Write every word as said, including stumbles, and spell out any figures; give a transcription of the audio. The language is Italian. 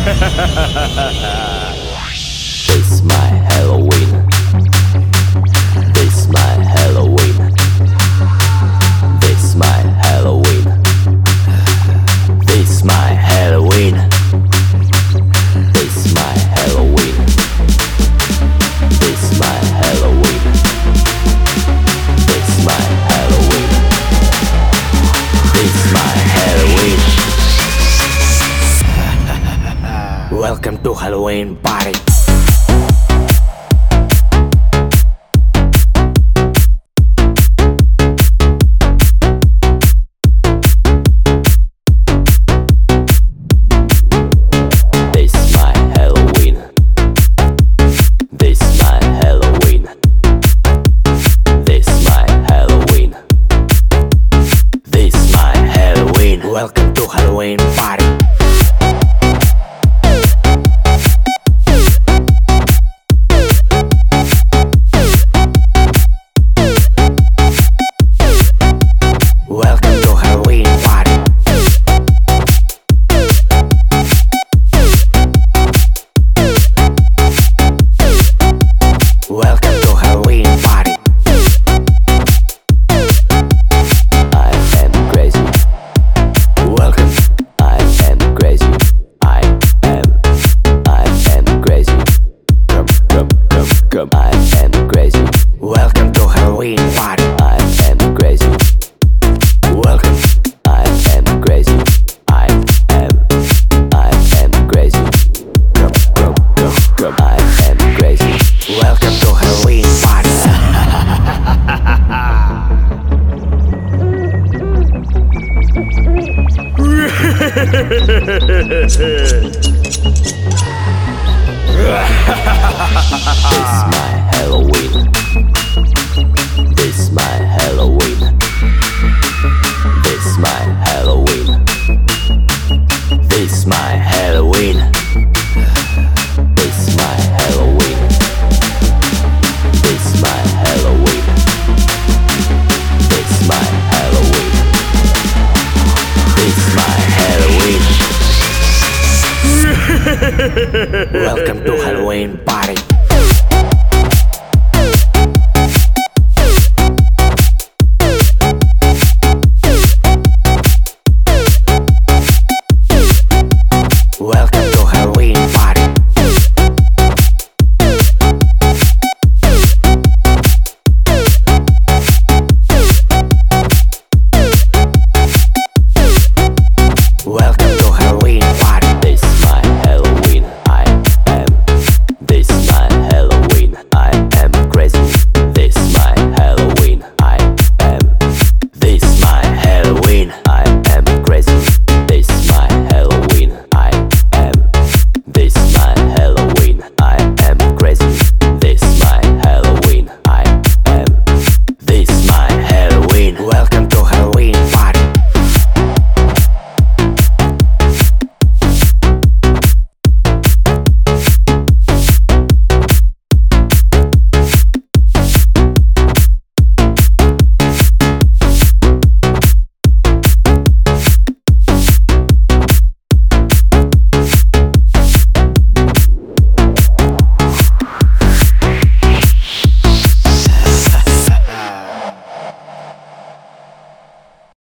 This my Halloween. This my Halloween. This my Halloween. This my Halloween. This my Halloween. This my Halloween. This my Halloween. This my Halloween. Welcome to Halloween party. Welcome to Halloween party. Welcome to Halloween party. Welcome to Halloween party. I am crazy. Welcome to Halloween party. I am crazy. Welcome. I am crazy. I am. I am crazy. Come, come, come, come. I am crazy. Welcome to Halloween party. This my Halloween. This my Halloween. This my Halloween. This my Halloween. This my Halloween. This my Halloween. This my Halloween. This my Halloween. Welcome to Halloween party.